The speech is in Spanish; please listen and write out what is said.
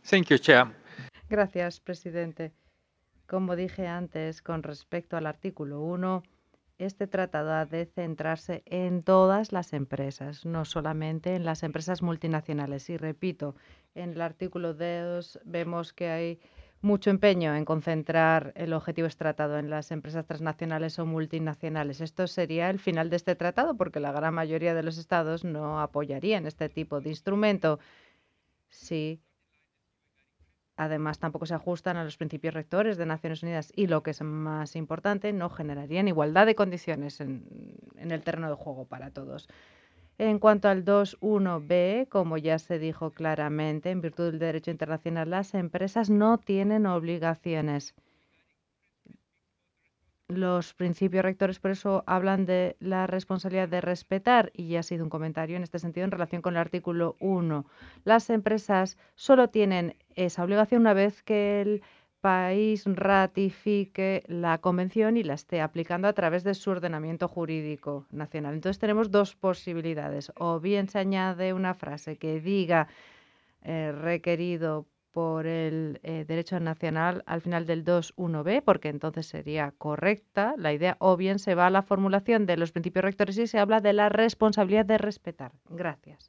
Thank you, Chair. Gracias, presidente. Como dije antes, con respecto al artículo 1, este tratado ha de centrarse en todas las empresas, no solamente en las empresas multinacionales. Y repito, en el artículo 2 vemos que hay mucho empeño en concentrar el objetivo de este tratado en las empresas transnacionales o multinacionales. Esto sería el final de este tratado porque la gran mayoría de los estados no apoyarían este tipo de instrumento. Sí. Además, tampoco se ajustan a los principios rectores de Naciones Unidas y, lo que es más importante, no generarían igualdad de condiciones en el terreno de juego para todos. En cuanto al 2.1b, como ya se dijo claramente, en virtud del derecho internacional, las empresas no tienen obligaciones. Los principios rectores por eso hablan de la responsabilidad de respetar, y ha sido un comentario en este sentido en relación con el artículo 1. Las empresas solo tienen esa obligación una vez que el país ratifique la convención y la esté aplicando a través de su ordenamiento jurídico nacional. Entonces tenemos dos posibilidades. O bien se añade una frase que diga requerido por el derecho nacional al final del 2.1b, porque entonces sería correcta la idea, o bien se va a la formulación de los principios rectores y se habla de la responsabilidad de respetar. Gracias.